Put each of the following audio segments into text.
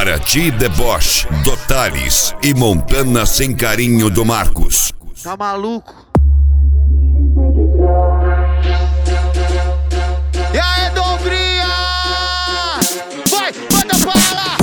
Paraty Deboche, do Thales e Montana Sem Carinho do Marcos. Tá maluco? E aí, Dombrinha? Vai, manda bala!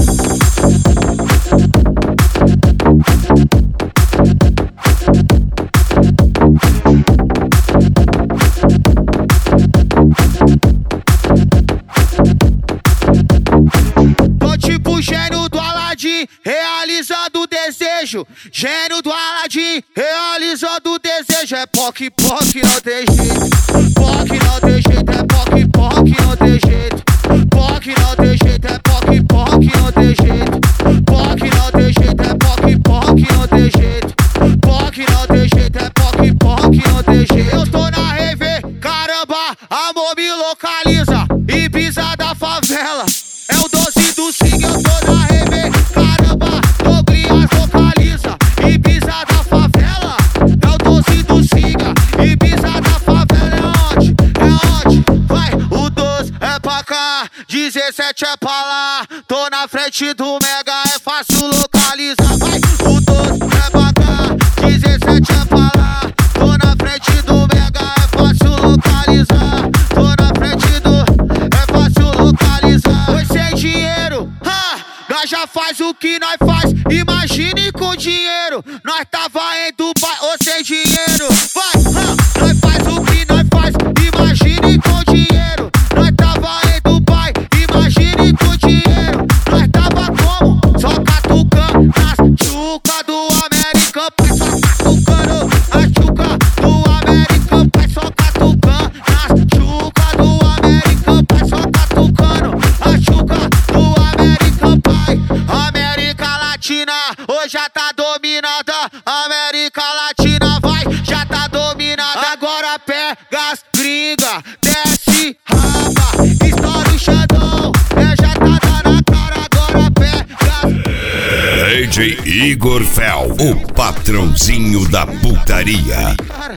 Tô tipo gênio do Aladim, realizando o desejo. Gênio do Aladim, realizando o desejo. É POC, POC, não tem jeito. POC não tem jeito, é POC, POC, não tem jeito. POC não tem jeito, é POC, POC, não tem jeito. POC não tem jeito, é POC, POC, não tem jeito. POC não tem jeito, é POC, POC, não tem jeito. Eu tô na rave, caramba, amor me localiza. Ibiza da favela, é o 12 do SIG, eu tô na rave, caramba, Douglas localiza. Ibiza da favela, é o 12 do SIG. Ibiza da favela é onde? É onde? Vai, o 12 é pra cá, 17 é pra lá. Tô na frente do Mega, é fácil localizar. Vai, o 12 é pra cá, 17 é pra lá. Tô na frente do Mega, é fácil localizar. Tô na frente do... é fácil localizar. Pois sem dinheiro, nós já faz o que nós faz. Imagine com dinheiro, nós tava em Dubai ou sem dinheiro. Vai, nós faz o que nós faz. Imagine com dinheiro, nós tava em Dubai. Imagine com dinheiro, nós tava como? Só catucando nas chuca do American Pie. Só catucando a chuca do American Pie. Só catucando nas chuca do American Pie. Só catucando a chuca do American Pie. América Latina, hoje já tá dominada. América Latina, vai, já tá dominada. Agora pega as gringa, desce raba, estoura o Xandão, já tá dando a cara. Agora pega as... DJ Igor Fel, o patrãozinho da putaria. Cara,